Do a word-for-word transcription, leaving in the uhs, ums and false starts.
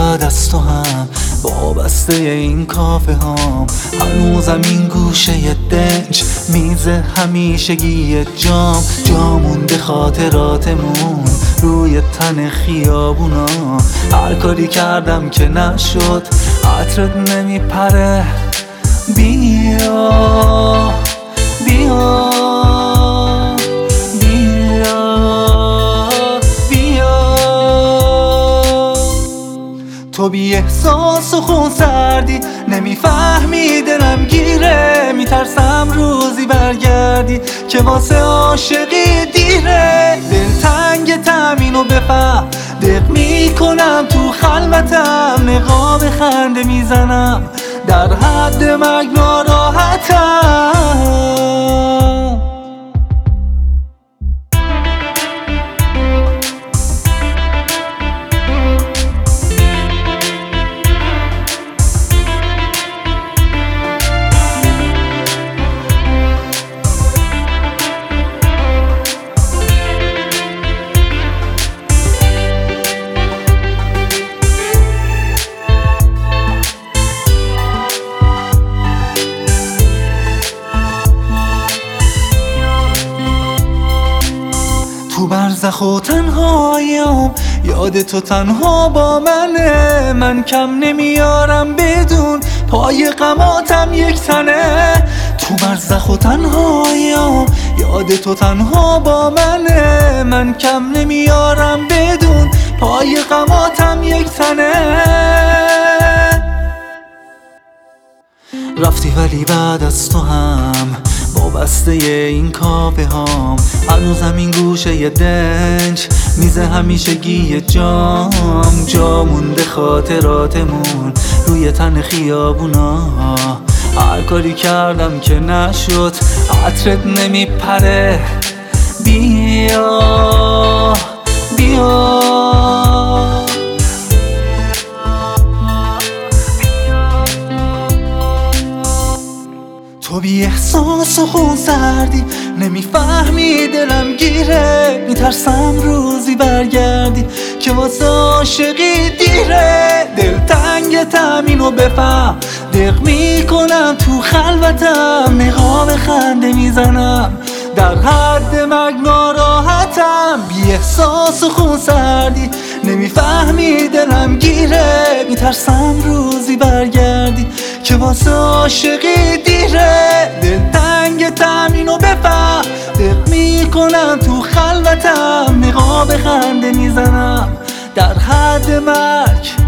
بعد از تو هم وابسته این کافه هام، هنوزم این گوشه دنج میز همیشگی جام، جا مونده خاطراتمون روی تن خیابونا. هر کاری کردم که نشد، عطرت نمیپره. بیا بیا تو بی احساس و خون سردی، نمیفهمی دلم گیره، میترسم روزی برگردی که واسه عاشقی دیره. دلتنگ تامینو بفهم، دق میکنم تو خلوتم، نقاب خنده میزنم در حد مرگ ناراحتم. تو برزخ و تنهایم یاد تو تنها با منه، من کم نمیارم بدون پای غماتم یک تنه. تو برزخ و تنهایم یاد تو تنها با منه، من کم نمیارم بدون پای غماتم یک تنه. رفتی ولی بعد از تو هم وابسته این کافه هام، هنوزم این گوشه دنج میز همیشگی جام، جا مونده خاطراتمون روی تن خیابونا. هر کاری کردم که نشد، عطرت نمیپره. بیا بیا تو بی احساس و خون سردی، نمیفهمی دلم گیره، میترسم روزی برگردی که واسه عاشقی دیره. دلتنگ تامینو بفهم، دق میکنم تو خلوتم، نقاب خنده میزنم در حد مرگ ناراحتم. بی احساس و خون سردی، نمیفهمی دلم گیره، میترسم روزی برگردی که واسه عاشقی دیره. دلتنگ تامینو بفهم، دق میکنم تو خلوتم، نقاب خنده میزنم در حد مرگ